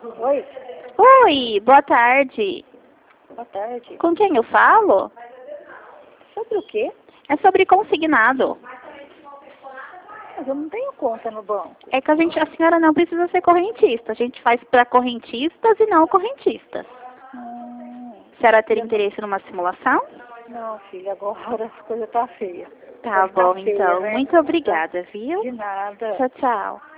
Oi, Oi, boa tarde. boa tarde. Com quem eu falo? Sobre o quê? É sobre consignado. Mas eu não tenho conta no banco. É que a senhora não precisa ser correntista. A gente faz para correntistas e não correntistas. A senhora teria Eu não, interesse numa simulação? não, filha, agora as coisas tá feia. Tá Pode tá bom, feia, então. né? Muito obrigada, viu? De nada. Tchau, tchau.